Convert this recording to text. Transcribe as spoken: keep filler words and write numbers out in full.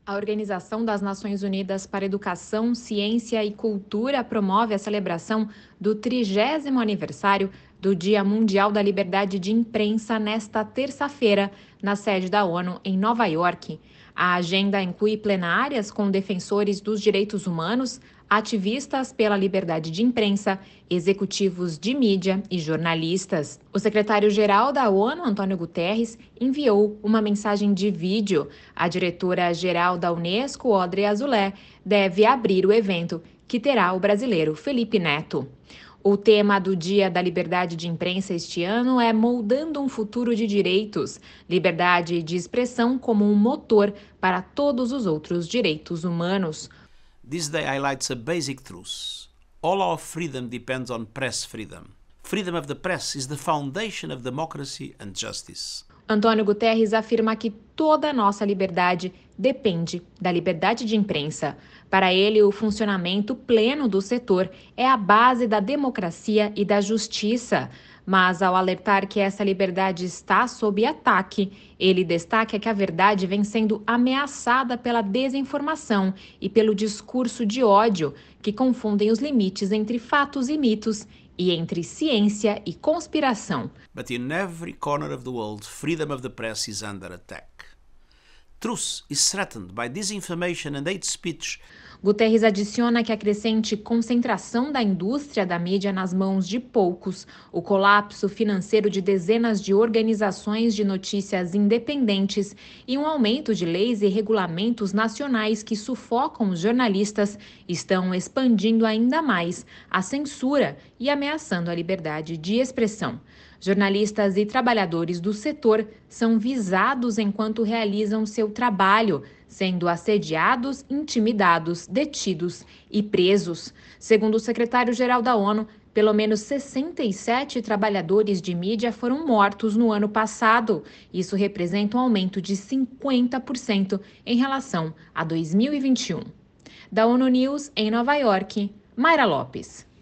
A Organização das Nações Unidas para Educação, Ciência e Cultura promove a celebração do trigésimo aniversário do Dia Mundial da Liberdade de Imprensa nesta terça-feira, na sede da ONU, em Nova York. A agenda inclui plenárias com defensores dos direitos humanos, ativistas pela liberdade de imprensa, executivos de mídia e jornalistas. O secretário-geral da ONU, Antônio Guterres, enviou uma mensagem de vídeo. A diretora-geral da Unesco, Audrey Azoulay, deve abrir o evento, que terá o brasileiro Felipe Neto. O tema do Dia da Liberdade de Imprensa este ano é Moldando um Futuro de Direitos, liberdade de expressão como um motor para todos os outros direitos humanos. This day highlights a basic truth. All our freedom depends on press freedom. Freedom of the press is the foundation of democracy and justice. Antônio Guterres afirma que toda a nossa liberdade depende da liberdade de imprensa. Para ele, o funcionamento pleno do setor é a base da democracia e da justiça. Mas, ao alertar que essa liberdade está sob ataque, ele destaca que a verdade vem sendo ameaçada pela desinformação e pelo discurso de ódio, que confundem os limites entre fatos e mitos e entre ciência e conspiração. But in every corner of the world, freedom of the press is under attack. Truth is threatened by disinformation and hate speech. Guterres adiciona que a crescente concentração da indústria da mídia nas mãos de poucos, o colapso financeiro de dezenas de organizações de notícias independentes e um aumento de leis e regulamentos nacionais que sufocam os jornalistas estão expandindo ainda mais a censura e ameaçando a liberdade de expressão. Jornalistas e trabalhadores do setor são visados enquanto realizam seu trabalho, sendo assediados, intimidados, detidos e presos. Segundo o secretário-geral da ONU, pelo menos sessenta e sete trabalhadores de mídia foram mortos no ano passado. Isso representa um aumento de cinquenta por cento em relação a dois mil e vinte e um. Da ONU News, em Nova York, Mayra Lopes.